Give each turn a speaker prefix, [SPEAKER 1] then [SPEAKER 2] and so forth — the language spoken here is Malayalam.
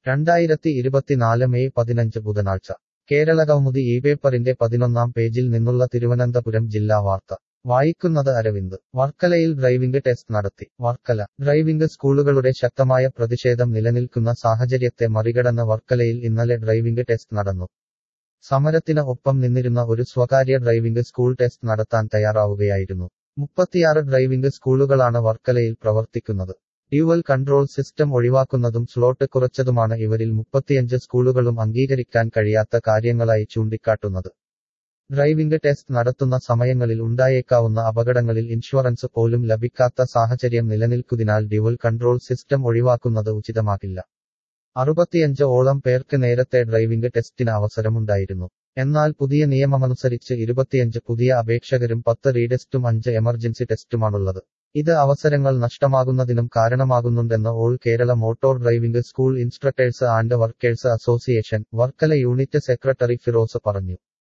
[SPEAKER 1] 2024 മെയ് 15 ബുധനാഴ്ച കേരളകൗമുദി പേപ്പറിന്റെ 11-ാം പേജിൽ നിന്നുള്ള തിരുവനന്തപുരം ജില്ലാ വാർത്ത വായിക്കുന്നത് അരവിന്ദ്. വർക്കലയിൽ ഡ്രൈവിംഗ് ടെസ്റ്റ് നടത്തി. വർക്കല ഡ്രൈവിംഗ് സ്കൂളുകളുടെ ശക്തമായ പ്രതിഷേധം നിലനിൽക്കുന്ന സാഹചര്യത്തെ മറികടന്ന് വർക്കലയിൽ ഇന്നലെ ഡ്രൈവിംഗ് ടെസ്റ്റ് നടന്നു. സമരത്തിന് ഒപ്പം നിന്നിരുന്ന ഒരു സ്വകാര്യ ഡ്രൈവിംഗ് സ്കൂൾ ടെസ്റ്റ് നടത്താൻ തയ്യാറാവുകയായിരുന്നു. 36 ഡ്രൈവിംഗ് സ്കൂളുകളാണ് വർക്കലയിൽ പ്രവർത്തിക്കുന്നത്. ഡ്യുവൽ കൺട്രോൾ സിസ്റ്റം ഒഴിവാക്കുന്നതും സ്ലോട്ട് കുറച്ചതുമാണ് ഇവരിൽ 35 സ്കൂളുകളും അംഗീകരിക്കാൻ കഴിയാത്ത കാര്യങ്ങളായി ചൂണ്ടിക്കാട്ടുന്നത്. ഡ്രൈവിംഗ് ടെസ്റ്റ് നടത്തുന്ന സമയങ്ങളിൽ ഉണ്ടായേക്കാവുന്ന അപകടങ്ങളിൽ ഇൻഷുറൻസ് പോലും ലഭിക്കാത്ത സാഹചര്യം നിലനിൽക്കുന്നതിനാൽ ഡ്യുവൽ കൺട്രോൾ സിസ്റ്റം ഒഴിവാക്കുന്നത് ഉചിതമാകില്ല. 65ഓളം പേർക്ക് നേരത്തെ ഡ്രൈവിംഗ് ടെസ്റ്റിന് അവസരമുണ്ടായിരുന്നു. എന്നാൽ പുതിയ നിയമമനുസരിച്ച് 25 പുതിയ അപേക്ഷകരും 10 റീടെസ്റ്റും 5 എമർജൻസി ടെസ്റ്റുമാണുള്ളത്. ഇത് അവസരങ്ങൾ നഷ്ടമാകുന്നതിനും കാരണമാകുന്നുണ്ടെന്ന് all Kerala motor driving school instructors and workers association Varkala unit secretary Firoz പറഞ്ഞു.